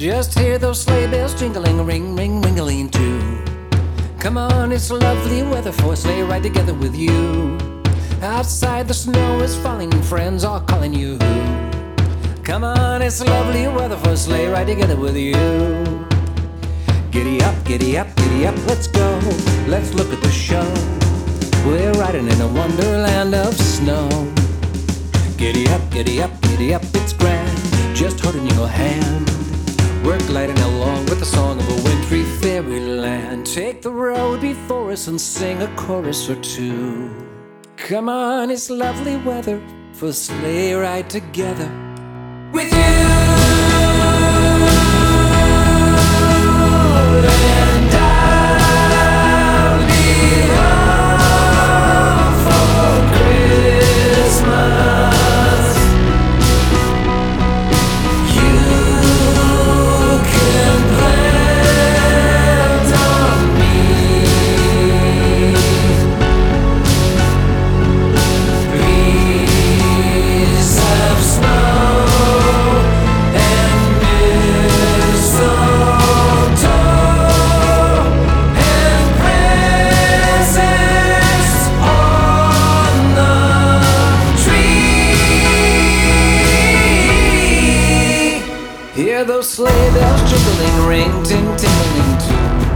Just hear those sleigh bells jingling, ring, ring, ringling too. Come on, it's lovely weather for a sleigh ride together with you. Outside the snow is falling and friends are calling you. Come on, it's lovely weather for a sleigh ride together with you. Giddy up, giddy up, giddy up, let's go. Let's look at the show. We're riding in a wonderland of snow. Giddy up, giddy up, giddy up, it's grand. Just holding your hand. We're gliding along with the song of a wintry fairyland. Take the road before us and sing a chorus or two. Come on, it's lovely weather for a sleigh ride together with you. And I'll be home for Christmas. Hear those sleigh bells jingling, ring, ting, tingling too.